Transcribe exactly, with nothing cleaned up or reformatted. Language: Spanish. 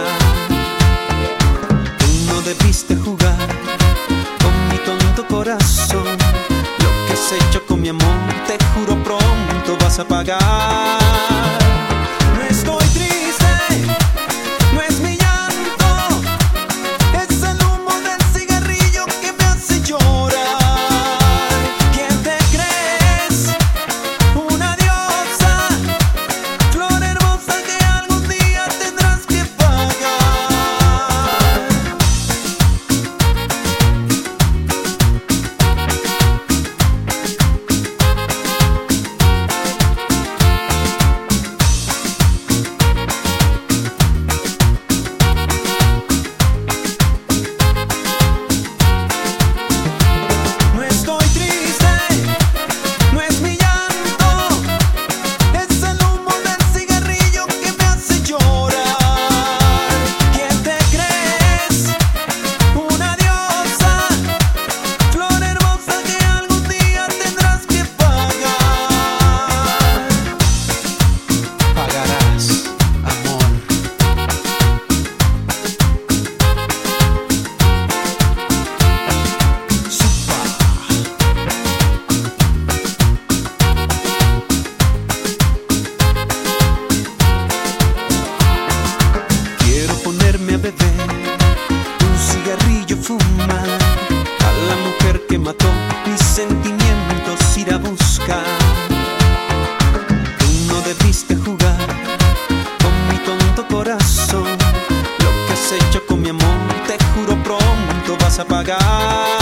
Tú no debiste jugar con mi tonto corazón. Lo que has hecho con mi amor, te juro pronto vas a pagar. No estoy triste, no es mi llanto, es el humo del cigarrillo que me hace llorar. ¿Quién te crees? Una diosa, flor hermosa que algún día tendrás que pagar. No estoy triste, no es mi llanto, es el humo del cigarrillo que me hace llorar. ¿Quién te crees? Una diosa, flor hermosa que algún día tendrás que pagar. Pagarás, amor. Quiero ponerme a beber, un cigarrillo fumar, a la mujer que mató mis sentimientos ir a buscar. Tú no debiste jugar con mi tonto corazón. Lo que has hecho con mi amor, te juro pronto vas a pagar.